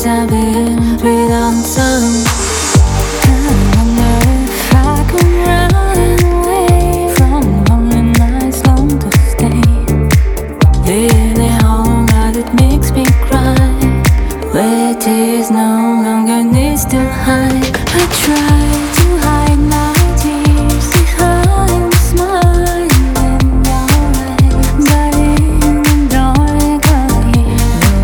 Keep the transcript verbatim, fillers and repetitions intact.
days I've been without sun. I wonder if I could run away from lonely nights, long to stay. Living all that it makes me cry, where tears no longer needs to hide. I try